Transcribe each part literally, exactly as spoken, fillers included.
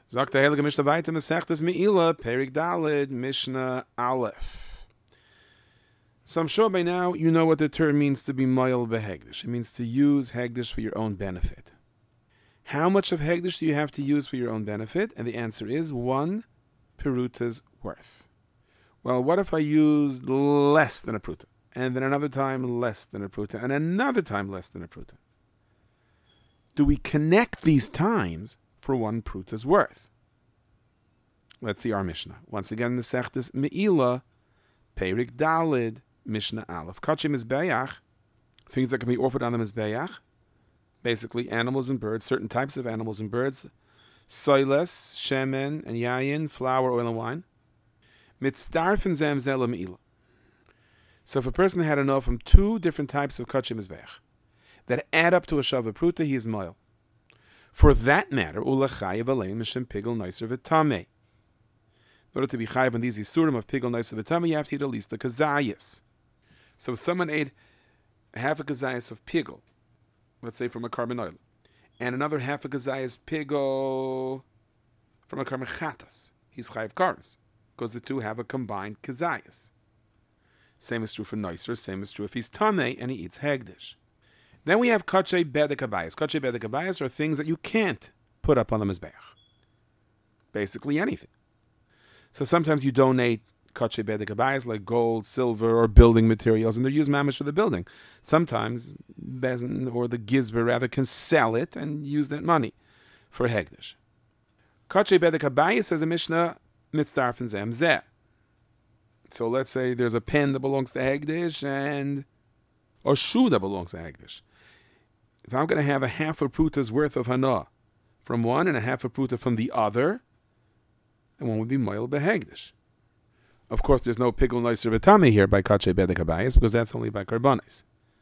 Sagt der Heilige Mishnah weiter, Masechtes Meila, Perik Daled, Mishnah Aleph. So I'm sure by now you know what the term means to be Moil Behegdish. It means to use Hegdish for your own benefit. How much of Hegdish do you have to use for your own benefit? And the answer is one Peruta's worth. Well, what if I use less than a Peruta? And then another time less than a Peruta, and another time less than a Peruta? Do we connect these times for one Peruta's worth? Let's see our Mishnah. Once again, Masechtes Meila, Perik Dalid, Mishnah Aleph. Kachim Mizbeach, things that can be offered on the Mizbeach, basically animals and birds, certain types of animals and birds, soiles, shemen, and yayin, flour, oil, and wine. Mitzdarfen zem zeh lemeila. So if a person had enough from two different types of Kachim Mizbeach that add up to a Shava Pruta, he is Moil. For that matter, Ulachayev Alein Mishem Pigel Nicer Vitame. In order to be chayav on these Isurim of Pigel Nicer Vitame, you have to eat at least a kazayas. So if someone ate half a kazayas of Pigel, let's say from a carbon oil, and another half a kazayas Pigel from a carbon chatas, he's chayav karas, because the two have a combined kazayas. Same is true for Nicer, same is true if he's Tameh and he eats Hegdish. Then we have Kachay Bedek Abayas. Kachay Bedek Abayas are things that you can't put up on the Mizbeach. Basically anything. So sometimes you donate Kachay Bedek Abayas like gold, silver, or building materials, and they're used mamish for the building. Sometimes Bezin or the Gizber rather can sell it and use that money for Hegdish. Kachay Bedek Abayas says the Mishnah Mitzdarfen Zem Zeh. So let's say there's a pen that belongs to Hegdish and a shoe that belongs to Hegdish. If I'm going to have a half a pruta's worth of hana from one and a half a pruta from the other, then one would be moil behegdish. Of course, there's no pigul noiser v'tame here by kachay bedek habayis because that's only by karbanis.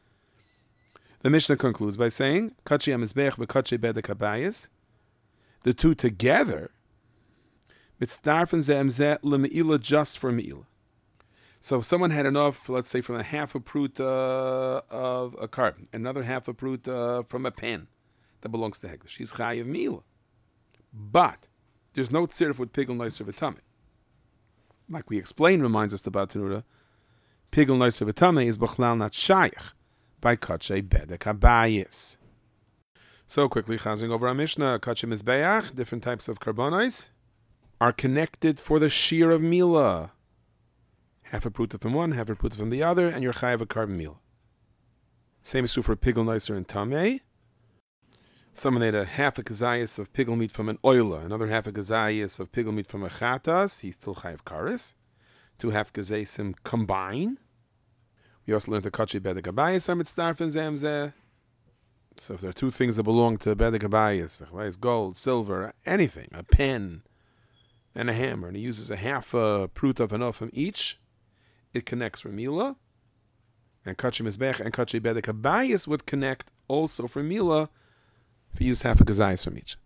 The Mishnah concludes by saying kachay amizbech v'kachay bedek habayis, the two together, mitzdarfen ze'em zeh lemeila just for meila. So if someone had enough, let's say, from a half a pruta of a carbon, another half a pruta from a pen that belongs to Hegdish, he's chayav mila. But there's no tzirif with pigul noiser v'tameh. Like we explained, reminds us about Tanura, pigul noiser v'tameh is b'chlal not shayach by kachay bedek habayis. So quickly, chazing over our Mishnah, kachay mizbeach, different types of carbonis, are connected for the shear of mila. Half a pruta from one, half a pruta from the other, and you're chayav a carbon meal. Same is true for pigul noiser and tameh. Someone ate a half a kazayas of pigul meat from an oila, another half a kazayas of pigul meat from a chatas, he's still chayav karis. Two half kazasim combine. We also learned the kachay bedek habayis are mitzdarfen zem zeh. So if there are two things that belong to bedek habayis, gold, silver, anything, a pen, and a hammer, and he uses a half a prut of enough from each, it connects for Mila, and Kachay Mizbech and Kachay Bedek Habayis would connect also for Mila if he used half a Gazayis from each.